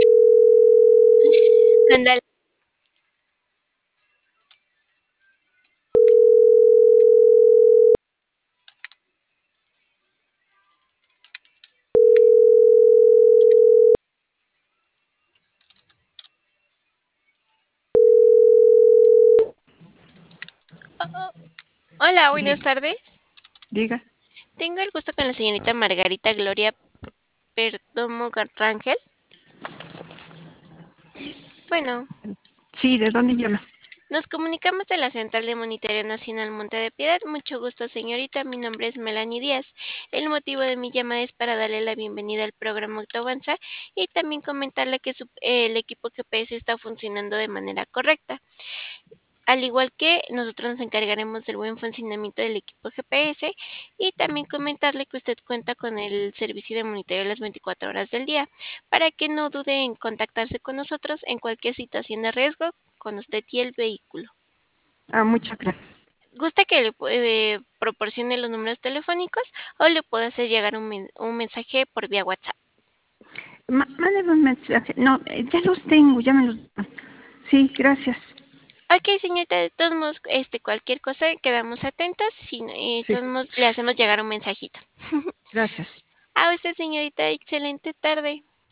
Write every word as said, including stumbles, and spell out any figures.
Ándale. Hola, buenas Di- tardes. Diga, Tengo el gusto con la señorita Margarita Gloria Perdomo Rangel. Bueno, sí, ¿de dónde llama? nos comunicamos de la Central de Monitoreo Nacional Monte de Piedad. Mucho gusto, señorita. Mi nombre es Melanie Díaz. El motivo de mi llamada es para darle la bienvenida al programa Autoavanza y también comentarle que su- el equipo G P S está funcionando de manera correcta. Al igual que nosotros nos encargaremos del buen funcionamiento del equipo G P S y también comentarle que usted cuenta con el servicio de monitoreo las veinticuatro horas del día para que no dude en contactarse con nosotros en cualquier situación de riesgo con usted y el vehículo. Ah, muchas gracias. ¿Gusta que le eh, proporcione los números telefónicos o le puedo hacer llegar un, men- un mensaje por vía WhatsApp? Ma- mándeme un mensaje. No, eh, ya los tengo, ya me los... Sí, gracias. Ok, señorita, de todos modos, este, cualquier cosa quedamos atentas. Si, no- eh, de Sí, todos modos, le hacemos llegar un mensajito. gracias. A usted, señorita, excelente tarde.